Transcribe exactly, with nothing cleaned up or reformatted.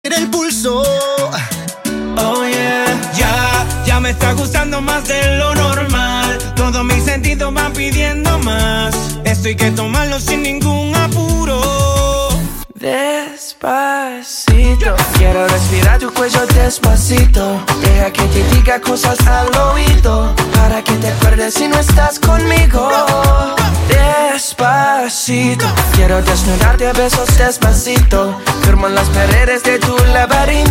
El pulso. Oh yeah, ya, ya me está gustando más de lo normal. Todos mis sentidos van pidiendo más. Esto hay que tomarlo sin ningún apuro. Despacito, quiero respirar tu cuello despacito. Deja que te diga cosas al oído, para que te acuerdes si no estás conmigo. Despacito, quiero desnudarte a besos despacito. Firmo en las paredes de tu laberinto.